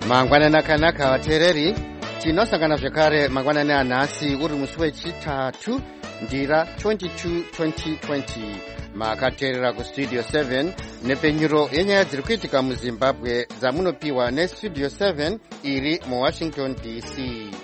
mangwanani akanaka vateereri, tinosangana zvekare mangwanani anhasi uri musi wechitatu ndira 22 2020. makateerera kustudio 7 nepenyuro yenyaya dziri kuitika muzimbabwe dzamunopiwa nestudio 7 iri muwashington dc.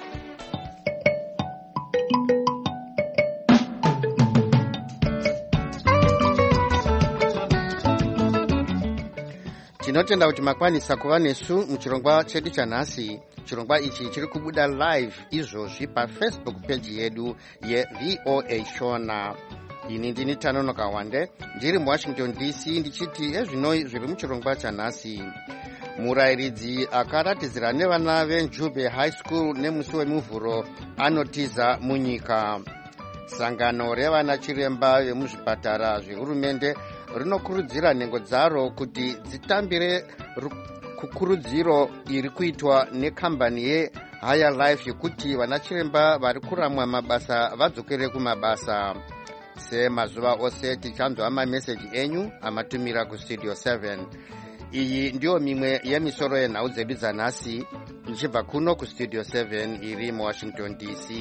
tinotenda kuti makwanisa kuva nesu muchirongwa chedu chanhasi. chirongwa ichi chiri kubuda live izvozvi pafacebook page yedu yevoa shona. ini ndini Tanonoka Wande ndiri muwashington dc ndichiti ezvinoi zviri muchirongwa chanhasi. murayiridzi akaratidzira nevana venjube high school nemusi wemuvhuro anotiza munyika. sangano revana chiremba vemuzvipatara zvehurumende rinokurudzira nhengo dzaro kuti dzitambire kukurudziro iri kuitwa nekambani yeHigher Life yekuti vana chiremba vari kuramwa mabasa vadzokere kumabasa. semazuva ose tichanzwa mameseji enyu amatumira kustudio 7. iyi ndiyo mimwe yemisoro yenhau dzedu dzanhasi ichibva kuno kustudio 7 iri muwashington dc.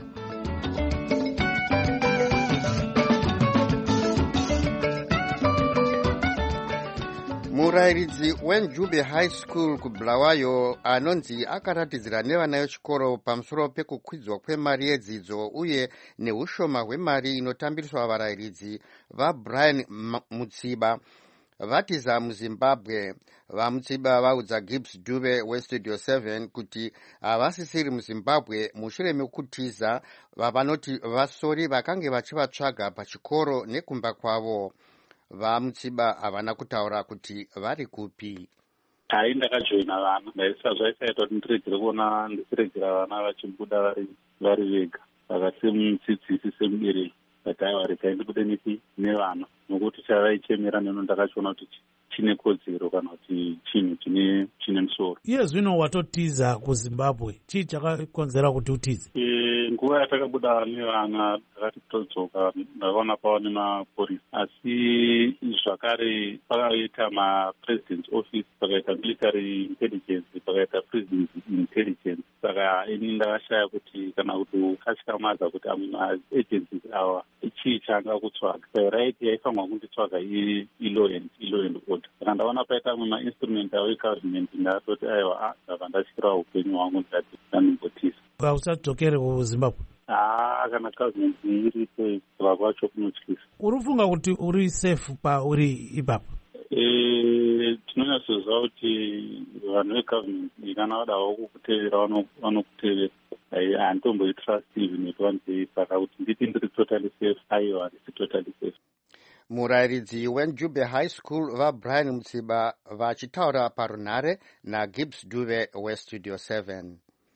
murayiridzi wenjube high school kubulawayo anonzi akaratidzira nevana vechikoro pamusoro pekukwidzwa kwemari yedzidzo uye neushoma hwemari inotambiriswa varayiridzi vabrian mutsiba vatiza muzimbabwe. vamutsiba vaudza gibbs dube westudio 7 kuti havasisiri muzimbabwe mushure mekutiza vavanoti vasori vakange vachivatsvaga pachikoro nekumba kwavo. vamutsiba havana kutaura kuti vari kupi. hai ndakajoina vana zvaisaita kuti ndiregere kuona ndichiregera vana vachibuda vari vega vakasimudzidzisi semubereki but aiwa regai ndibude nipi nevana nokuti chavaichemera neno ndakachiona kuti chine kodzero kana kuti chinhu chine musoro. iye zvino watotiza kuzimbabwe chii chakakonzera kuti utize? nguva yatakabuda nevana takati todzoka ndakaona pava nemapurisa asi zvakare pakaita mapresident's office pakaita military intelligence pakaita president's intelligence saka ini ndakashaya kuti kana kuti ukatyamadza kuti amwe maagencies awa chii changa kutsvaga right yaifanwa kunditsvaga ilaw and order saka ndaona paita amwe mainstrument avo egovernment ndatoti aiwa ndava ndatyira upenyu hwangu ndikati ndanimbotisa. usadzokere kuzimbabwe? kana government iripo kuva kwacho kunotyisa. uri kufunga kuti uri safe pauri ipapo? tinonyatsoziva kuti vanhu vegovernment kana vadawo kukutevera vanokutevera. handitomboitrustive nekuvanzei saka kuti nditi ndiri totally safe aiwa handisi totally safe. murayiridzi wenjube high school vabrian mutsiba vachitaura parunhare nagibbs dube westudio 7.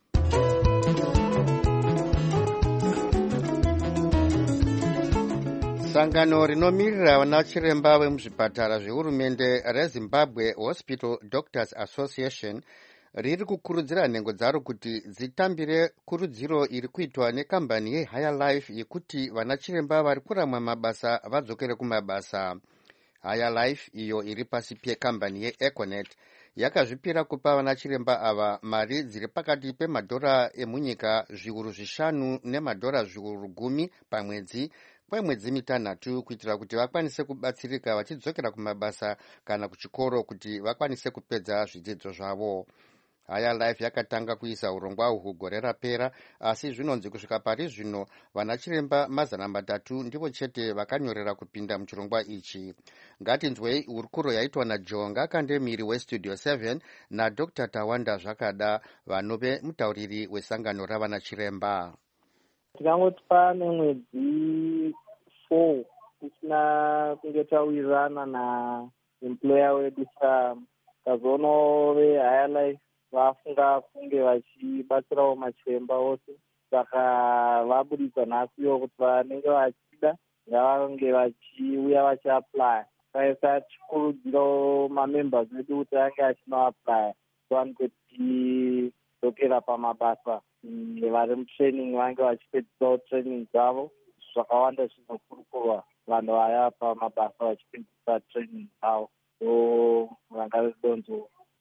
sangano rinomirira vana chiremba vemuzvipatara zvehurumende rezimbabwe hospital doctors association riri kukurudzira nhengo dzaro kuti dzitambire kurudziro iri kuitwa nekambani yeHigher Life yekuti vana chiremba vari kuramwa mabasa vadzokere kumabasa. Higher Life iyo iri pasi pekambani yeEconet yakazvipira kupa vana chiremba ava mari dziri pakati pemadhora emunyika zviuru 5 nemadhora zviuru 10 pamwedzi kwemwedzi mitanhatu kuitira kuti vakwanise kubatsirika vachidzokera kumabasa kana kuchikoro kuti vakwanise kupedza zvidzidzo zvavo. Higher Life yakatanga kuisa urongwa uhu gore rapera asi zvinonzi kusvika pari zvino vana chiremba 300 ndivo chete vakanyorera kupinda muchirongwa ichi. ngatinzwei hurukuro yaitwa najonga kandemiri westudio 7 nadr Tawanda Zvakada vanove mutauriri wesangano ravana chiremba. tikangoti pane mwedzi 4 tisina kunge tawirirana naemployer wedu tazoona veHigher Life vafunga kunge vachibatsirawo machiremba ose saka vabudisa nhasiyo kuti vanenge vachida ngavange vachiuya vachiaplya saisa chikurudziro mamembers vedu kuti ange achinoaplya tiwanike tichidzokera pamabasa vari mutraining vange vachipedzisawo training dzavo zvakawanda zvinokurukurwa vanhu vaya pamabasa vachipedzisa training dzavo so vanga ridonzo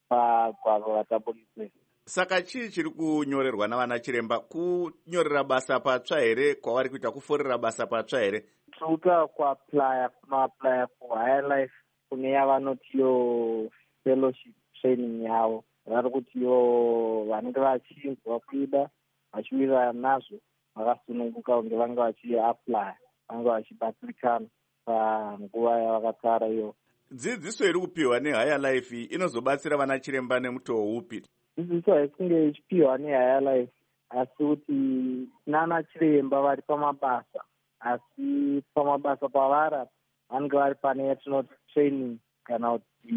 pagwaro rataburiswe. Saka chii chiri kunyorerwa navana chiremba? Kunyorera basa patsva here kwavari kuita kuforera basa patsva here? Tiriuta kuaplya for higher life kune yavanotiyo fellowship training yavo. Vari kutiyo vanenge vachinzwa kuida vachiwirirana nazvo vakasununguka kunge vange vachiaplya, vange vachibatsirikana panguva yavakatsara iyo. Dzidziso iri kupiwa nehigher life inozobatsira vana chiremba nemutoo upi? Dzidziso haisinge ichipiwa nehigher life asi kuti nana chiremba vari pamabasa, asi pamabasa pavari vanenge vari pane yatinoti training kana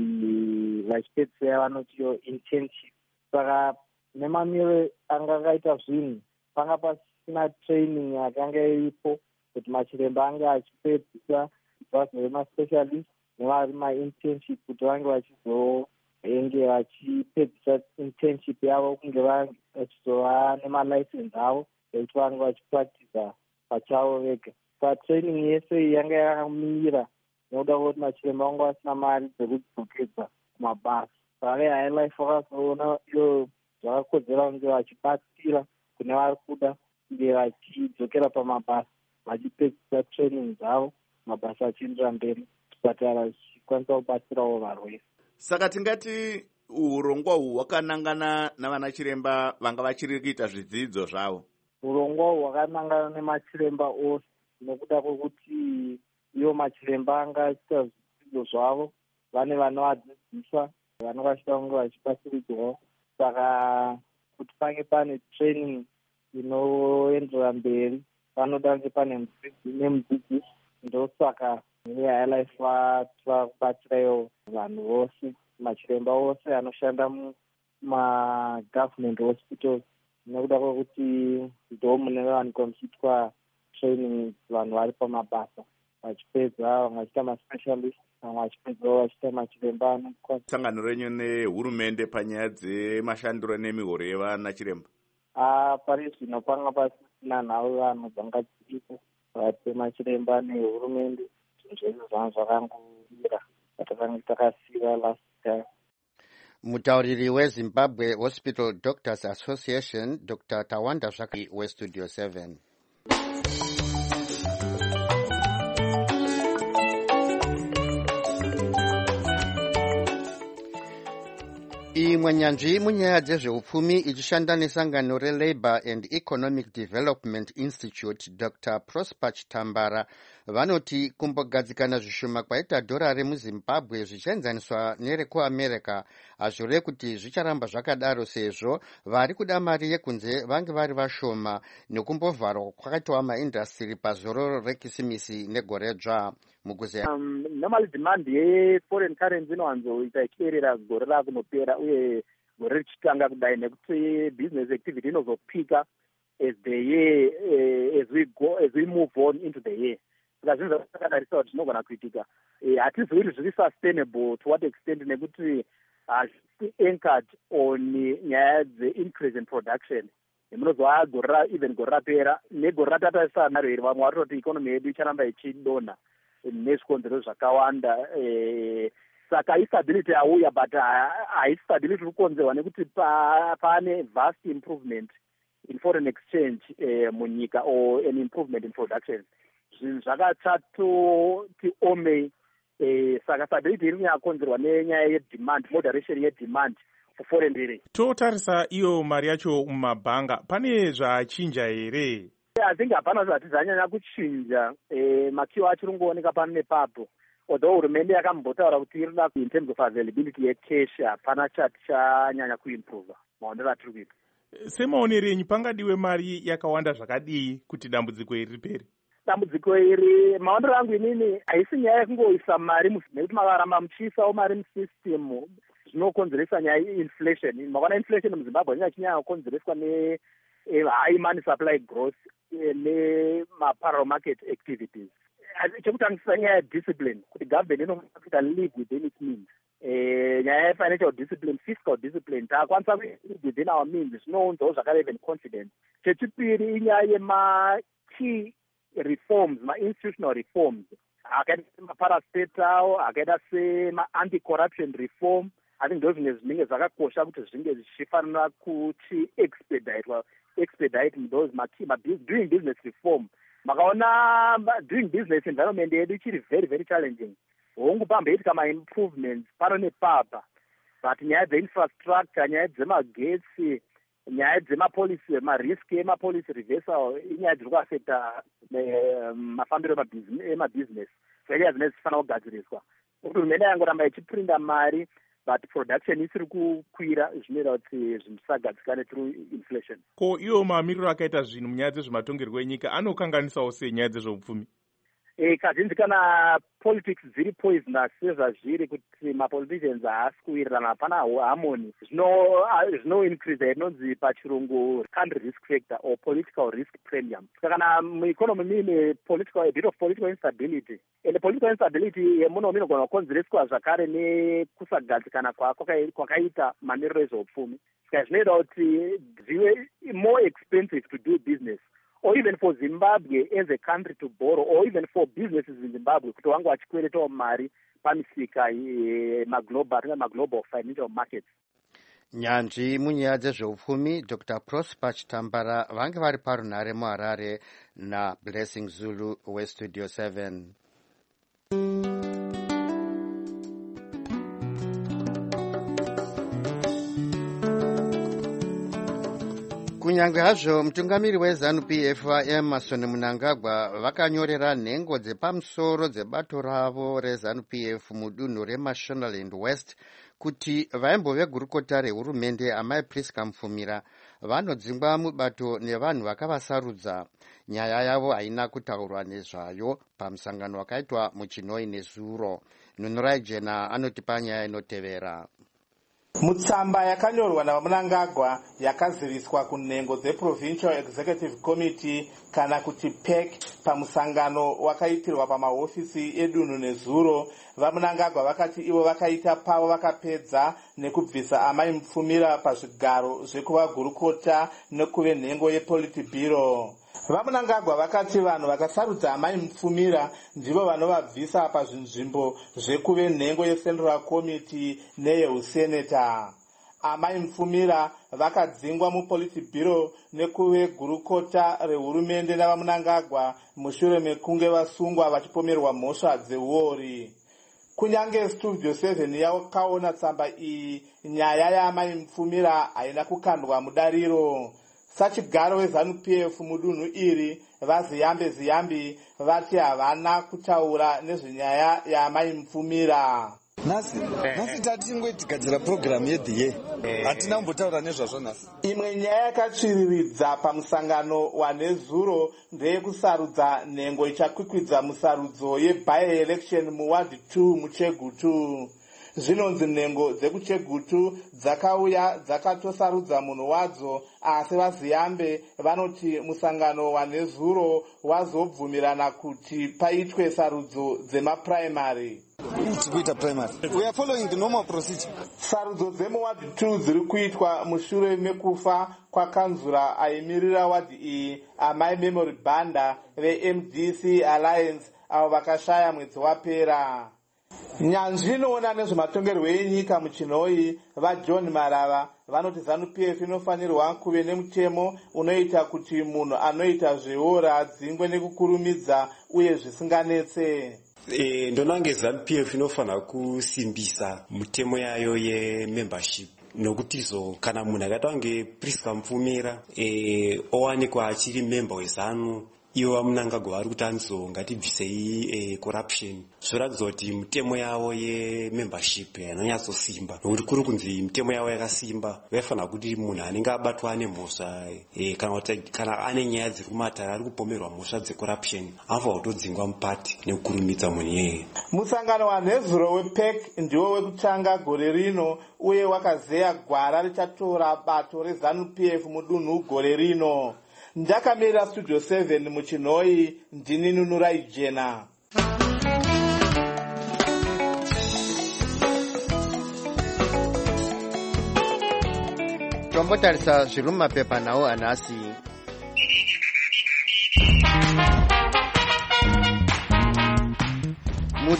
kuti vachipedzisira vanotiyo internship. Saka nemamiro anga akaita zvinhu panga pasina training yakanga iripo kuti machiremba ange achipedzisa vazove maspecialist nevari mainternship kuti vange vachizenge vachipedzisa internship yavo kunge vachizova nemalicense avo ekuti vange vachipractiza pachavo vega. Training yese iyi yanga yakamira nekuda kwekuti machiremba vanga vasina mari dzekudzokedza kumabasa. Saka high life vakazoona iyo zvakakodzera kunge vachibatsira kune vari kuda kunge vachidzokera pamabasa vachipedzisa training dzavo, mabasa achiendera mberi, zvipatara zvichikwanisa kubatsirawo varwere. Saka tingati urongwa uhu hwakanangana navana chiremba vanga vachiri kuita zvidzidzo zvavo? Urongwa uhu hwakanangana nemachiremba ose nekuda kwekuti ivo machiremba anga achiita zvidzidzo zvavo, vane vanovadzidzisa, vanenge vachida kunge vachibatsiridzwawo. Saka kuti pange pane training inoendera mberi panoda kunge pane nemudzidzisi. Ndosaka higher life vatira kubatsirayo vanhu vose, machiremba ose anoshanda mumagovernment hospitals, nekuda kwekuti ndo munevanikwa muchiitwa training vanhu vari pamabasa vachipedza vamwe vachiita maspecialist, vamwe vachipedzawo vachiita machiremba anokwanisa. Sangano renyu nehurumende panyaya dzemashandiro nemihoro yevana chiremba? Pari zvino panga pasina nhau vanhu dzanga dziripo pakati machiremba nehurumende. Zvinhu zvese zvanga zvakangomira patakanga takasiya last time. Mutauriri weZimbabwe Hospital Doctors Association, Dr. Tawanda Zvakari weStudio 7. Imwe nyanzvi munyaya dzezveupfumi ichishanda nesangano reLabour and Economic Development Institute, Dr. Prosper Chitambara, vanoti kumbogadzikana zvishoma kwaita dhora remuZimbabwe zvichienzaniswa nerekuAmerica hazvirevi kuti zvicharamba zvakadaro, sezvo vari kuda mari yekunze vange vari vashoma nekumbovharwa kwakaitwa maindastiri pazororo rekisimisi negore dzva. Normally demand ye-foreign currency inowanzoita ichierera gore rakunopera uye gore richitanga kudai, nekuti business activity inozopika as the year as we move on into the year. Saka zvinhu zvakadarisa kuti zvinogona kuitika. Hatizivi kuti zviri sustainable to what extent, nekuti anchored on nyaya dze-increase in production. Munozova even gore rapera negore ratatarisana naro iri, vamwe vatoti ikonomi yedu icharamba ichidonha nezvikonzero zvakawanda. Saka instability yauya, but haistability iri kukonzerwa nekuti pane vast improvement in foreign exchange munyika, or an improvement in production. Zvinhu zvakachatoti omei. Saka stability iri kunyakonzerwa nenyaya yedemand, moderation yedemand for foreign direct. Totarisa iyo mari yacho mumabhanga, pane zvachinja here? I think hapana zvati zvanyanya kuchinja. Makiwo achiri kungooneka pano nepapo, although hurumende yakambotaura kuti irida in terms of availability yecash hapana chati chanyanya kuimprova maonero atiri kuita. Semaonero enyu pangadiwe mari yakawanda zvakadii kuti dambudziko iri ripere? Dambudziko iri, maonero angu inini, haisi nyaya yekungoisa mari nekuti makaramba muchiisawo mari musystem zvinokonzeresa nyaya inflation. Makaona inflation muZimbabwe nyaya chinyanya kukonzereswa high money supply growth nema-parallel market activities. Chekutangisira nyaya discipline, kuti government inofanira live within its means. Nyaya ye-financial discipline, fiscal discipline, takwanisa within our means, zvinounzawo zvakare even confidence. Chechipiri inyaya yema-key reforms, ma-institutional reforms, akaita sema-parastatal, akaita sema-anti-corruption reform, I think ndo zvinge zvinenge zvakakosha kuti zvinge zvichifanira kuti expedite those doing business reform. Makaona doing business environment yedu ichiri very very challenging. Hongu pamboitika ma-improvements pano nepapa, but nyaya dzeinfrastructure, nyaya dzemagetsi, nyaya dzemapolicy, marisk emapolicy reversal inyaya dziri kuafecta mafambiro emabusiness. Zvaiya zvinenge zvichifanira kugadziriswa. Kuti hurumende yangoramba ichiprinda mari, but production isiri kukwira, zvinoita kuti zvinhu zvisagadzikane through inflation. Ko iwo mamiriro akaita zvinhu munyaya dzezvematongerwo enyika anokanganisawo sei nyaya dzezveupfumi? Kazhinji kana politics dziri poisonous sezvazviri kuti mapoliticians haasi kuwirirana, hapana harmony, zvinoincrease inonzi pachirungu country risk factor or political risk premium. Kana mueconomy muine a bit of political instability, and political instability yemuno inogona kukonzereswa zvakare nekusagadzikana kwakaita mamiriro ezveupfumi. Saka zvinoita kuti zvive more expensive to do business, or even for Zimbabwe as a country to borrow, or even for businesses in Zimbabwe kuti wangu vachikweretawo mari pamisika maglobal financial markets. Nyanzvi munyaya dzezveupfumi Dr. Prosper Chitambara vange vari parunhare muHarare naBlessing Zulu weStudio 7. Kunyange hazvo mutungamiri weZANU-PF Emmerson Mnangagwa vakanyorera nhengo dzepamusoro dzebato ravo reZANU-PF mudunhu reMashonaland West kuti vaimbo vegurukota rehurumende Amai Priska Mufumira vanodzingwa mubato nevanhu vakavasarudza. Nyaya yavo haina kutaurwa nezvayo pamusangano wakaitwa muChinoi nezuro. Nunurai Jena anotipa nyaya inotevera. Mutsamba yakanyorwa naMnangagwa yakaziviswa kunhengo dzeProvincial Executive Committee kana kuti PEC pamusangano wakaitirwa pamahofisi edunhu nezuro. VaMnangagwa vakati ivo vakaita pavo vakapedza nekubvisa Amai Mufumira pazvigaro zvekuva gurukota nekuve nhengo yePolitburo. VaMnangagwa vakati vanhu vakasarudza Amai Mufumira ndivo vanovabvisa pazvinzvimbo zvekuve nhengo yeCentral Committee neyeUseneta. Amai Mufumira vakadzingwa muPolitburo nekuve gurukota rehurumende navaMnangagwa mushure mekunge vasungwa vachipomerwa mhosva dzeuori. Kunyange Studio 7 yakaona tsamba iyi, nyaya yaAmai Mufumira haina kukandwa mudariro. Sachigaro weZANU-PF mudunhu iri vaZiyambi vati havana kutaura nezvenyaya yaAmai Mufumira. Nhasi tatingogadzira programu yeDA, hatina kumbotaura nezvazvo nhasi. Imwe nyaya yakatsviriridza pamusangano wanezuro ndeyekusarudza nhengo ichakwikwidza musarudzo yeby-election muward 2 muChegutu. Zvinonzi nhengo dzekuChegutu dzakauya dzakatosarudza munhu wadzo, asi vaZiyambe vanoti musangano wanezuro wazobvumirana kuti paitwe sarudzo dzemaprimary. We are following the normal procedure. Sarudzo dzemuward 2 dziri kuitwa mushure mekufa kwakanzura aimirira wadhi iyi, Amai Memory Banda veMDC Alliance, avo vakashaya mwedzi wapera. Nyanzvi inoona nezvematongerwo enyika muChinoi vaJohn Marava vanoti ZANU-PF inofanirwa kuve nemutemo unoita kuti munhu anoita zveora adzingwe nekukurumidza uye zvisinganetse. Ndonange ZANU-PF inofanira kusimbisa mutemo yayo yemembership, nokutizo kana munhu akaita kunge Priska Mufumira owanikwa achiri member weZANU, ivo vaMnangagwa vari kuti anzo ngatibvisei corruption, zvoratidza kuti mitemo yavo yemembership yanonyatsosimba, nokuti kuri kunzi mitemo yavo yakasimba. Vaifanira kuti munhu anenge abatwa nemhosva kana ane nyaya dziri kumatara ari kupomerwa mhosva dzecorruption anofanira kutodzingwa mupati nekukurumidza munhu iyeye. Musangano wanezuro wePEC ndiwo wekutanga gore rino uye wakazeya gwara richatora bato reZANU-PF mudunhu gore rino. Ndakamira Studio 7 muChinoi, ndini Nunurai Jena. Tombotarisa zviri mumapepa nawo anhasi.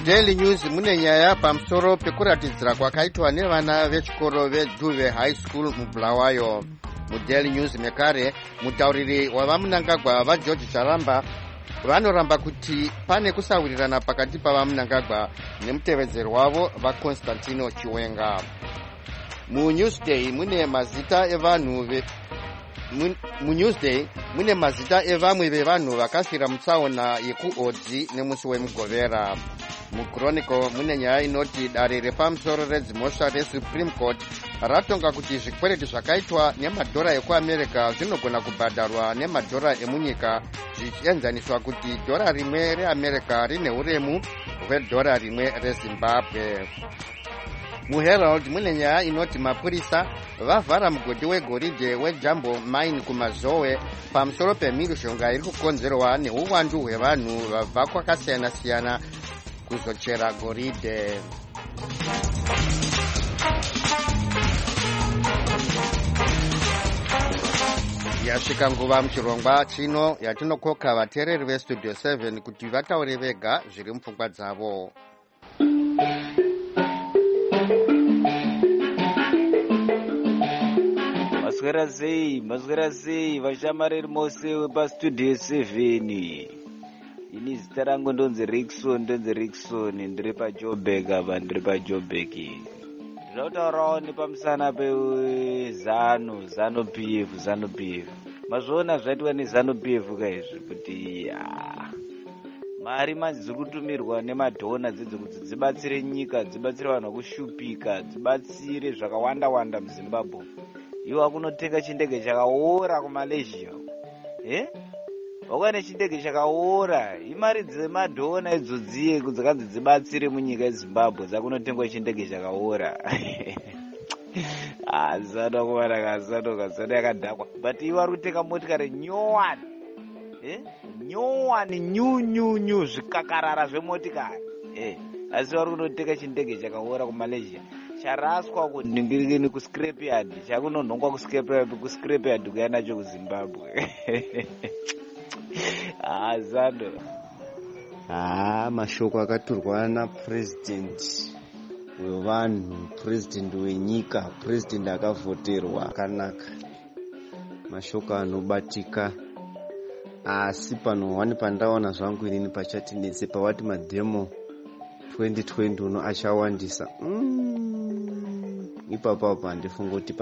Mudaily News mune nyaya pamusoro pekuratidzira kwakaitwa nevana vechikoro veDuve High School muBulawayo. Mudaily News mekare mutauriri wavamunangagwa vaGeorge Charamba vanoramba kuti pane kusawirirana pakati pavamunangagwa nemutevedzeri wavo vaConstantino Chiwenga. MuNewsday mune mazita evamwe vevanhu vakafira mutsaona yekuodzi nemusi wemugovera. MuChronicle mune nyaya inoti dare repamusoro redzimhosva reSupreme Court ratonga kuti zvikwereti zvakaitwa nemadhora ekuAmerica zvinogona kubhadharwa nemadhora emunyika zvichienzaniswa kuti dhora rimwe reAmerica rine uremu hwedhora rimwe reZimbabwe. MuHerald mune nyaya inoti mapurisa vavhara mugodhi wegoridhe weJambo Mine kumazowe pamusoro pemhirizhonga iri kukonzerwa neuwandu hwevanhu vabva kwakasiyana-siyana kuzochera goridhe. Yasvika nguva muchirongwa chino yatinokoka vateereri veStudio 7 kuti vataure vega zviri mupfungwa dzavo. Maswera sei vashamareri mose wepaStudio 7. Ini zita rangu ndonzi Rickson, ndiri paJoburg apa, ndiri paJoburg. Ndinotaurawo nepamusana peZanu PF. Mazviona zvaitwa neZanu PF kaizvi kuti mari manje dziri kutumirwa nemadhona dzidzo kuti dzibatsire nyika, dzibatsire vanhu vakushupika, dzibatsire zvakawanda muZimbabwe. Iwo akunotenga chindege chakaora kuMalaysia. Wakane chindege chakaora, imari dzemadhona idzodziye dzakanzi dzibatsire munyika yeZimbabwe dzakunotengwa chindege chakaora. Zano kuvaraka zano yakadhakwa. But iwo ari kutenga motikari nyowani. Nyowani nyunyu zvikakarara zvemotikari. Asi vari kunotenga chindege chakaora kuMalaysia. Charaswa kundingirikini kuscrapyard, chakunonhongwa kuscrapyard kuya nacho kuZimbabwe. Zando. Mashoko akaturwa napresident wevanhu, president wenyika, president akavhoterwa akanaka. Mashoko anobatika. Asi pano pandaona zvangu inini pachatinetse pawati madhemo 2020 uno achawandisa. Ipapo handifunga kuti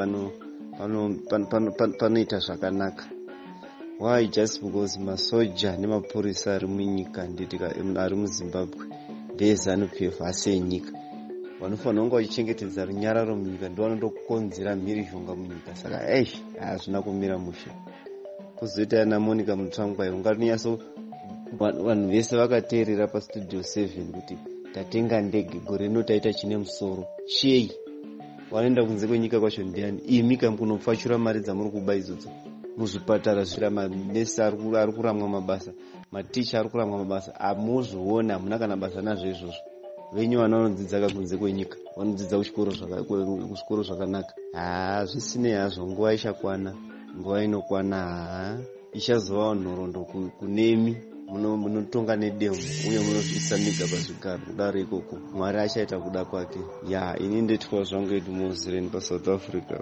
panoita zvakanaka. Why? Just because masoja nemapurisa ari munyika ari muZimbabwe ndeZanu PF asi enyika vanofanira kunge vachichengetedza runyararo munyika ndovanondokonzera mhirizhonga munyika. Saka hazvina kumira mushe. Kuzoita ana Monica Mutsvangwa ungatonyaso vanhu vese vakateerera paStudio 7 kuti tatenga ndege gore rino taita chine musoro chei wanoenda kunze kwenyika kwacho ndiani? Imika kunopfachura mari dzamuri kuba idzodzo muzvipatara zvira manesi ari kuramwa mabasa, maticha ari kuramwa mabasa. Amuzviona, hamuna kana basa nazvo izvozvo. Venyu vana vanodzidza kunze kwenyika vanodzidza kuchikoro zvakanaka. Zvisinei hazvo, nguva ichakwana, nguva inokwana. Ichazovawo nhoroondo kunemi munotonga nedemo uye munozviisa migaba zvigaro. Kudaro ikoko Mwari achaita kuda kwake. Ini ndetwa zvangu Edu Mozireni paSouth Africa.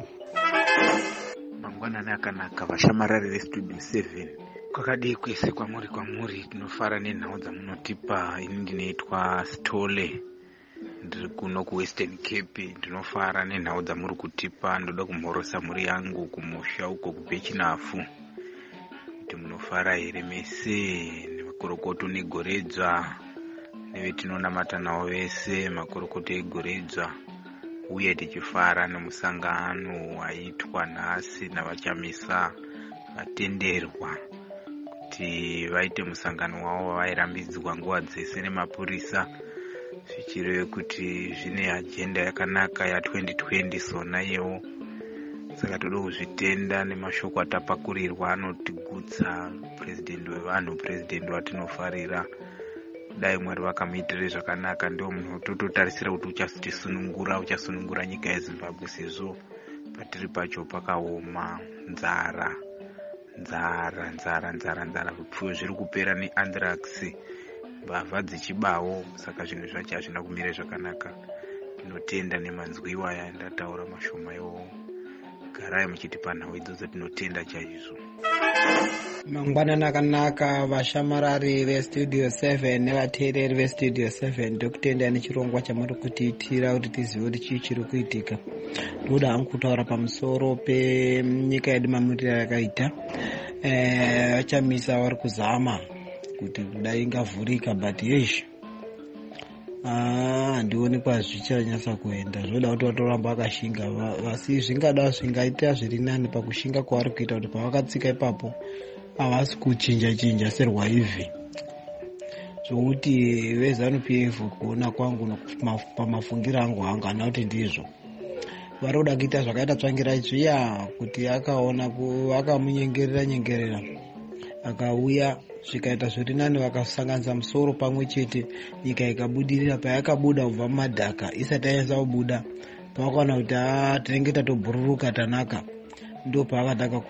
Mangwanani akanaka vashamarari veStudio 7. Kwakadii kwese kwamuri tinofara nenhau dzamunotipa. Ini ndinoitwa Stole, ndiri kuno kuWestern Cape. Ndinofara nenhau dzamuri kutipa. Ndoda kumhorosa mhuri yangu kumusha uko kuBhechinafu kuti munofara here mese nemakorokoto negoredzwa nevetinonamata navo vese makorokoto egoredzwa, uye tichifara nemusangano waitwa nhasi navachamisa vatenderwa kuti vaite musangano wavo vairambidzwa nguva dzese nemapurisa, zvichireve kuti zvine ajenda yakanaka ya2020 sona yewo. Saka toda kuzvitenda nemashoko atapakurirwa anotigutsa, president wevanhu, president watinofarira. Dai Mwari vakamuitire zvakanaka, ndio munhu tototarisira kuti uchasunungura nyika yeZimbabwe, sezvo patiri pacho pakaoma. Nzara, zvipfuyo zviri kupera neanthrax, mbavha dzichibawo, saka zvinhu zvacho hazvina kumira zvakanaka. Tinotenda nemanzwiwa aya ndataura mashoma iwowo. Garai muchitipa nhau idzodzo, tinotenda chaizvo. Mangwanani akanaka vashamarari vestudio 7 nevateereri vestudio 7, ndokutenda nechirongwa chamuri kutiitira kuti tizive kuti chii chiri kuitika. Ndoda hangu kutaura pamusoro penyika yedu mamiriro yakaita. Vachamisa vari kuzama kuti kudai ingavhurika, but yeshi handioni kwazvichanyasa kuenda. Zvoda kuti vatoramba vakashinga, vasi zvingada zvingaita zviri nani pakushinga kwavari kuita, kuti pavakatsika ipapo havasi kuchinja serwaivhi. Zvokuti veZANU-PF kuona kwangu pamafungiro angu hangana kuti ndizvo vari kuda kuita zvakaita Tsvangirai zviya, kuti akaona akamunyengerera akauya zvikaita zviri nani, vakasanganisa musoro pamwe chete, nyika ikabudirira. Payakabuda kubva mumadhaka isati yanyaisa kubuda, pavakaona kuti tinenge tatobhururuka tanaka, ndo paakataka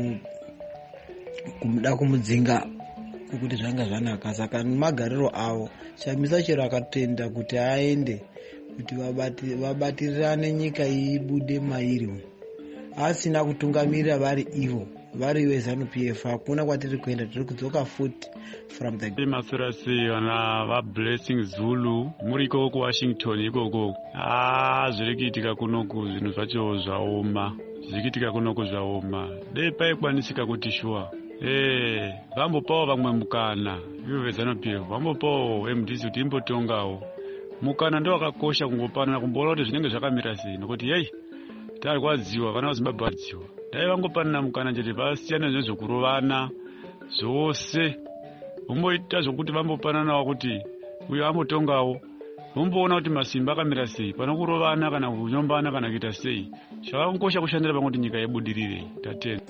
kumuda kumudzinga kuti zvanga zvanaka. Saka nemagariro avo Shamisa chero akatenda kuti aende, kuti vabatirirane nyika ibude mairi, asina kutungamirira vari ivo, vari veZANU-PF. Hakuna kwatiri kuenda, tiri kudzoka futi from the Masurasi vana vaBlessing Zulu muri ikoko kuWashington ikoko. Zviri kuitika kunoku zvinhu zvacho zvaoma, zviri kuitika kunoku zvaoma. Dei paikwanisika kuti shuwa vambopawo vamwe mukana, ivo veZANU-PF vambopawo MDC kuti imbotongawo. Mukana ndo wakakosha kungopanana, kumboona kuti zvinenge zvakamira sei, nokuti yei tarwadziwa, vana vaZimbabwe vadziwa. Dai vangopanana mukana chete, vasiyana nezvokurovana zvose, vomboita zvokuti vambopananawo kuti uyo ambotongawo, vomboona kuti masimba akamira sei, pano kurovana kana kunyombana kana kuita sei. Zvakakosha kushandira pamwe kuti nyika yebudirire. Tatenda.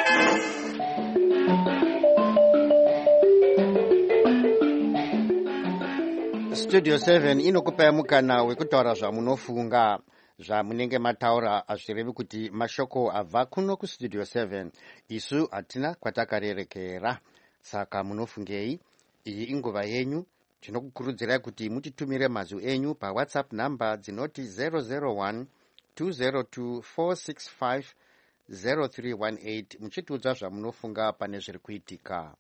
Studio 7 inokupa mukana wekutaura zvamunofunga, zvamunenge mataura. Hazvirevi kuti mashoko abva kuno kustudio 7 isu hatina kwatakarerekera. Saka munofungei? Iyi inguva yenyu. Tinokukurudzirai kuti mutitumire mazwi enyu paWhatsApp namba dzinoti 001 202 465 0318 muchitiudza zvamunofunga pane zviri kuitika.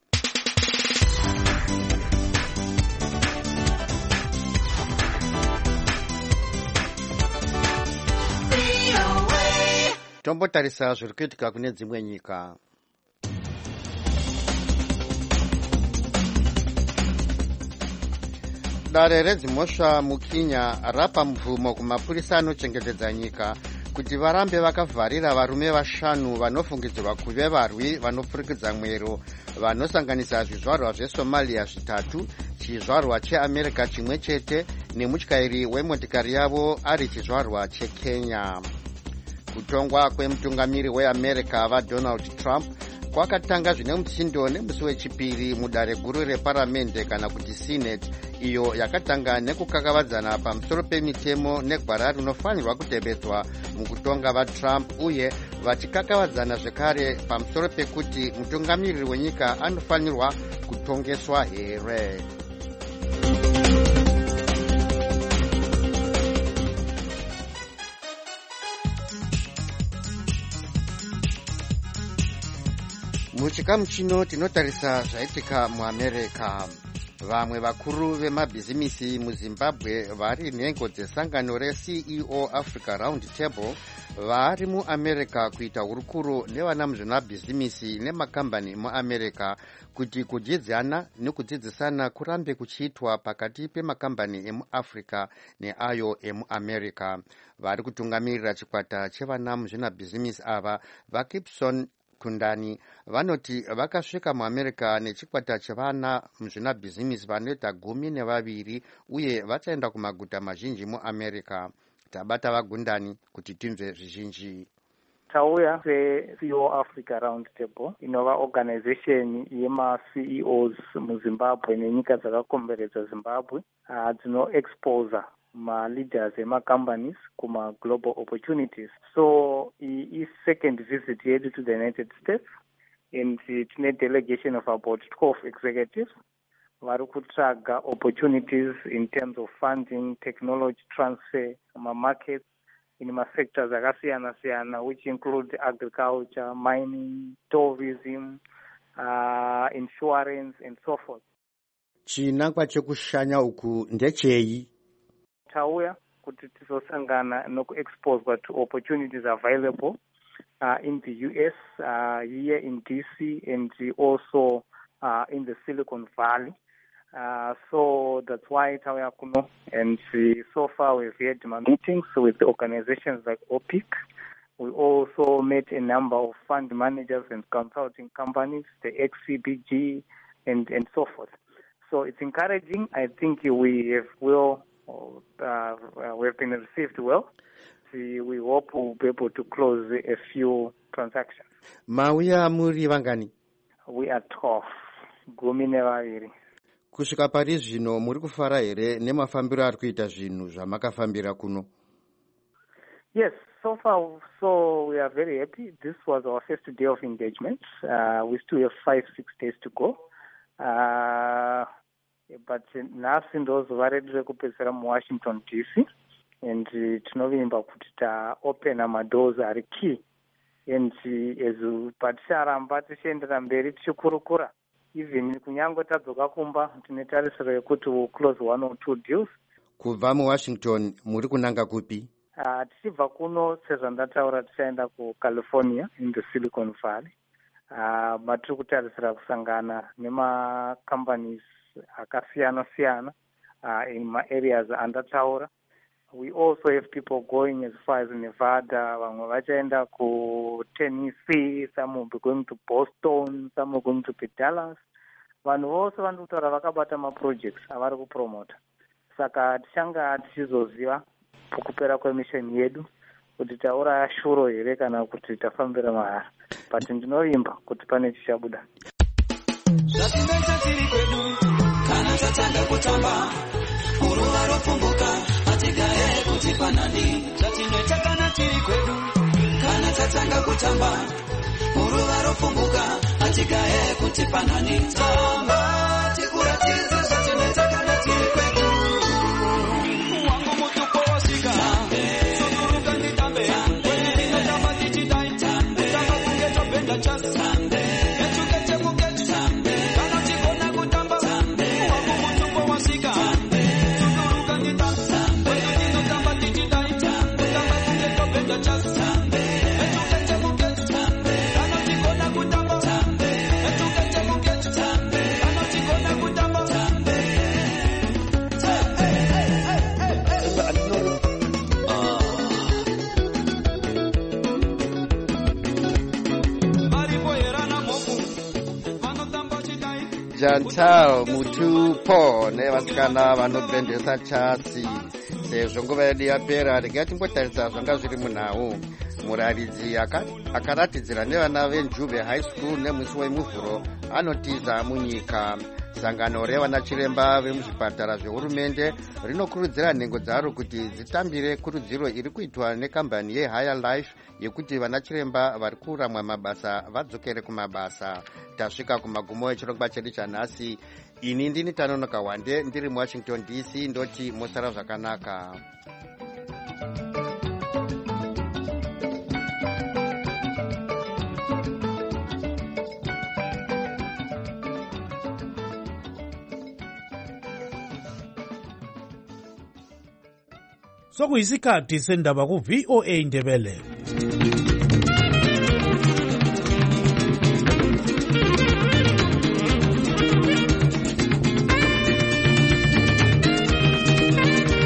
Tombotarisa zviri kuitika kune dzimwe nyika. Dare redzimhosva muKenya rapa mvumo kumapurisa anochengetedza nyika kuti varambe vakavharira varume 5 vanofungidzirwa kuve varwi vanopfurikidza mwero, vanosanganisa zvizvarwa zveSomalia 3, chizvarwa cheAmerica chimwe chete, nemutyairi wemotikari yavo ari chizvarwa cheKenya. Kutongwa kwemutungamiri weAmerica vaDonald Trump kwakatanga zvine mutsindo nemusi wechipiri mudare guru reparamende kana kuti Senate, iyo yakatanga nekukakavadzana pamusoro pemitemo negwara rinofanirwa kutevedzwa mukutonga vaTrump, uye vachikakavadzana zvekare pamusoro pekuti mutungamiriri wenyika anofanirwa kutongeswa here. Muchikamu chino tinotarisa zvaitika muAmerica. Vamwe vakuru vemabhizimisi muZimbabwe vari nhengo dzesangano reCEO Africa Round Table vari muAmerica kuita hurukuro nevana muzvinabhizimisi nemakambani muAmerica kuti kudyidzana nekudzidzisana kurambe kuchiitwa pakati pemakambani emuAfrica neayo emuAmerica. Vari kutungamirira chikwata chevana muzvinabhizimisi ava vaKipson Kundani vanoti vakasvika muAmerica nechikwata chevana muzvinabhizimisi vanoita 12 uye vachaenda kumaguta mazhinji muAmerica. Tabata vaGundani kuti tinzwe zvizhinji. Tauya seCEO Africa Round Table inova organization yema-CEOs muZimbabwe nenyika dzakakomberedza Zimbabwe dzino-exposa ma-leaders ema-companies kuma-global opportunities. So second visit yedu to the United States, and tine delegation of about 12 executives vari kutsvaga opportunities in terms of funding, technology transfer, markets in sectors akasiyana-siyana, which include agriculture, mining, tourism, insurance, and so forth. Chinangwa chekushanya uku ndechei? Tauya kuti tizosangana nokuexposed to opportunities available in the US, here in DC, and also in the Silicon Valley. So that's why Tauya Kuno, and so far we've had meetings with organizations like OPIC. We also met a number of fund managers and consulting companies, the XCBG, and so forth. So it's encouraging. I think we have been received well. We hope we'll be able to close a few transactions. Mauya muri vangani? We are 12. Gumi nevaviri. Kusvika pari zvino muri kufara here nemafambiro ari kuita zvinhu zvamakafambira kuno? Yes, so far we are very happy. This was our first day of engagement. We still have 5-6 days to go. But nhasi ndozuva redu rekupedzisira muWashington DC, and tinovimba kuti taopena madoors ari key, and paticharamba tichiendera mberi tichikurukura, even kunyange tadzoka kumba tine tarisiro yekuti we'll close 1 or 2 deals. Kubva muWashington muri kunanga kupi? Tichibva kuno sezvandataura tichaenda kuCalifornia in the Silicon Valley. Matiri kutarisira kusangana nemacompanies akasiyana-siyana in ma-areas andataura. We also have people going as far as Nevada, vamwe vachaenda kuTennessee, some will be going to Boston, some will going to Dallas. Vanhu vose vari kutaura vakabata ma-projects avari kupromota. Saka tichanga tichizoziva kupera kwemisheni yedu kuti tauraya shuro here kana kuti tafambira mahara. But ndinovimba kuti pane chichabuda. Zvatinoita tiri kwedu kana tatanga kutamba uruva ropfumbuka atigaye kuti panani. Zvatinoita kana tiri kwedu kana tatanga kutamba uruva ropfumbuka atigaye kuti panani. Tamba tikuratidze zvatinoita kana tiri kwedu. Wangu mutupo wasika suduruka nditambe ndinotamba tichidai kutamba kungeto benda chasi Chantal mutupo nevasikana vanobhendesa chasi. Sezvo nguva yedu yapera, regai timbotarisa zvanga zviri munhau. Muraridzi akaratidzira nevana veNjuve High School nemusi wemuvhuro anotiza munyika. Sangano revana chiremba vemuzvipatara zvehurumende rinokurudzira nhengo dzaro kuti dzitambire kurudziro iri kuitwa nekambani yeHigher Life yekuti vana chiremba vari kuramwa mabasa vadzokere kumabasa. Tasvika kumagumo echirongwa chedu chanhasi. Ini ndini Tanonoka Wande ndiri muWashington DC, ndoti musara zvakanaka. Sokuyisikhathi sendaba ku VOA Ndebele.